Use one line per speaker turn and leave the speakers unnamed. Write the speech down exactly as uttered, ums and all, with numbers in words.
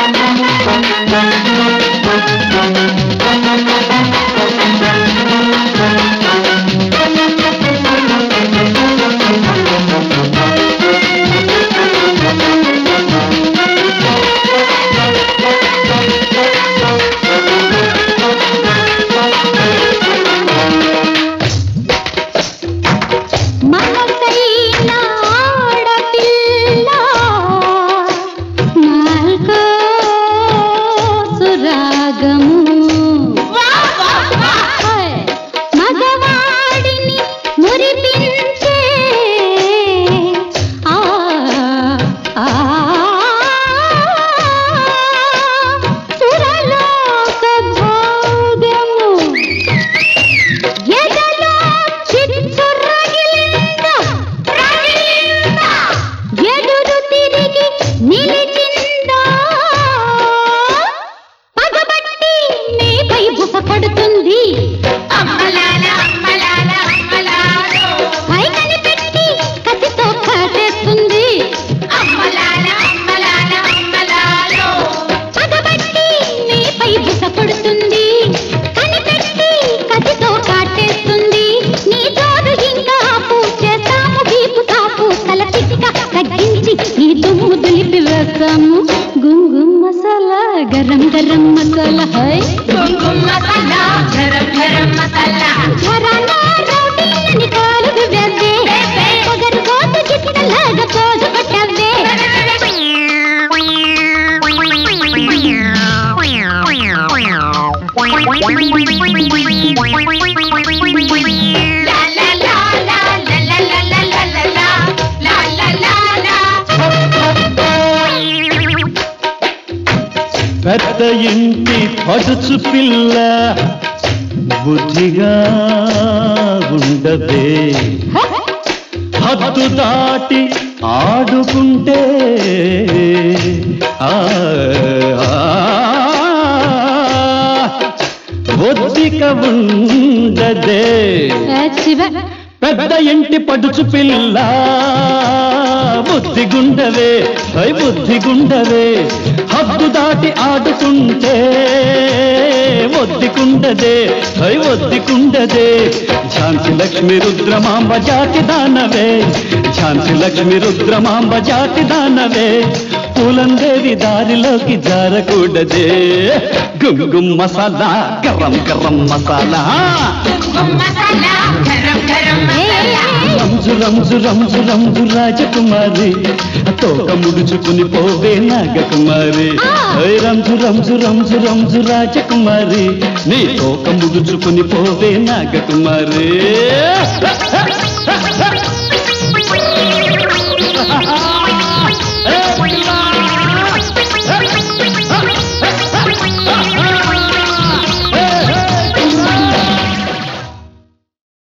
गुमगुम मसाला गरम गरम मसाला है
गुमगुम मसाला गरम गरम मसाला
घराना रोटी निकाल दे दे अगर बहुत जितना लगा तो बता दे
ला ला ला ला ला ला ला ला ला ला ला ला ला
పెద్ద ఇంటి పడుచు పిల్ల బుద్ధిగా ఉండదే హద్దు దాటి ఆడుకుంటే ఆ ఒద్దిక ఉండదే పెద్ద ఇంటి పడుచు పిల్ల బుద్ధిగుండవే హై బుద్ధిగుండవే హద్దు దాటి ఆడుకుంటే ఒద్దికుండదే హై ఒద్దికుండదే ఝాన్సీ లక్ష్మి రుద్రమాంబ జాతి దానవే ఝాన్సీ లక్ష్మి రుద్రమాంబ జాతి దానవే పూలందేవి దారిలోకి జారకూడదే గుమ్ మసాలా గరం గరం మసాలా
मसाला गरम गरम मसाला
రంజు రంజు రంజు రంజు రాజకుమారి తోక ముడుచుకుని పోవే నాగకుమారి రంజు రంజు రంజు రంజు రాజకుమారి నీ తోక ముడుచుకుని పోవే నాగకుమారి